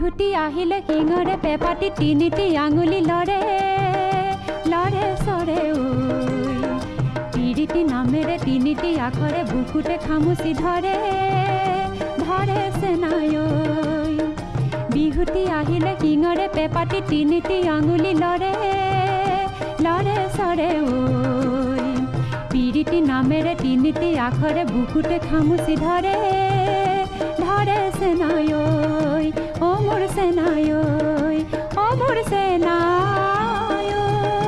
বিহুতি আহিলে শিঙৰে পেপাতি তিনিটি আঙুলি লৰে লৰে সৰে ঐ পিৰিতি নামেৰে তিনিটি আখৰে বুকুতে খামুচি ধৰে ধৰে সেনাই ঐ বিহুতি আহিলে শিঙৰে পেপাতি তিনিটি আঙুলি লৰে লৰে সৰে ঐ পিৰিতি নামেৰে তিনিটি আখৰে বুকুতে খামুচি ধৰে ধৰে সেনাই ঐ ও মোৰ সেনাই ঐ ও মোৰ সেনাই ঐ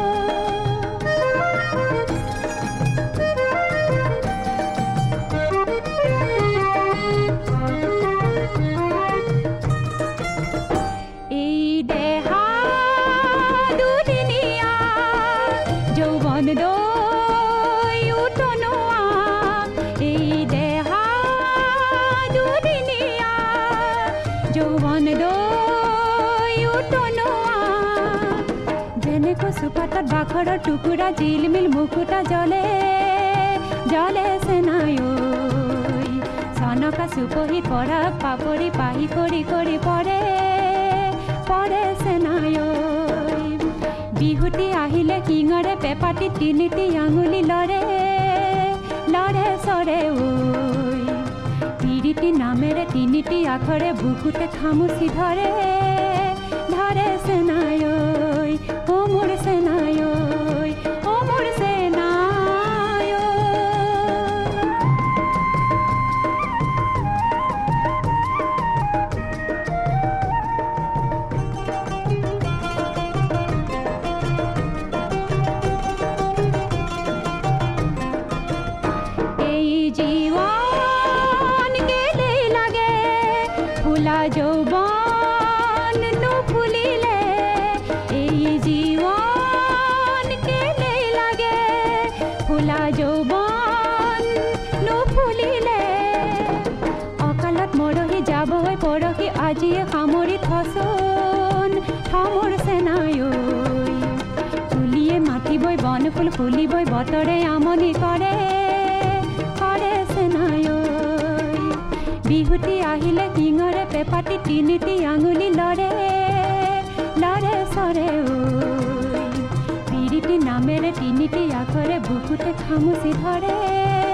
এই দেহা দুদিনীয়া যৌৱন দৈ উতনোৱা এই দেহা দুদিনীয়া যৌৱন দৈ উতনোৱা যেনে কচুপাতত বাখৰৰ টুকুৰা জিলমিল মুকুতা জ্বলে জ্বলে সেনাই ঐ চনকা চুপহিত পৰাগ পাপৰি পাহি কৰি কৰি পৰে পৰে সেনাই ঐ বিহুতি আহিলে শিঙৰে পেপাতি তিনিটি আঙুলি লৰে লৰে সৰে ঐ পিৰিতি নামেৰে তিনিটি আখৰে বুকুতে খামুচি ধৰে ধৰে সেনাই ঐ ও মোৰ সেনাই ঐ ও মোৰ সেনাই ঐ এই জীবন গেলেই লাগে ফুলা যৌবন নুফুলিলে এই জীবন গেলেই লাগে ফুলা যৌবন নুফুলিলে অকালত মৰহি যাবই পৰহি আজিয়ে সামৰি থচোন থমৰ সেনাই ঐ তুলিয়ে মাতিবই বনফুল ফুলিবই বতৰে আমনি কৰে কৰে সেনাই ঐ বিহুতি আহিলে শিঙৰে পেপাতি তিনিটি আঙুলি লৰে লৰে সৰে ঐ পিৰিতি নামেৰে তিনিটি আখৰে বুকুতে খামুচি ধৰে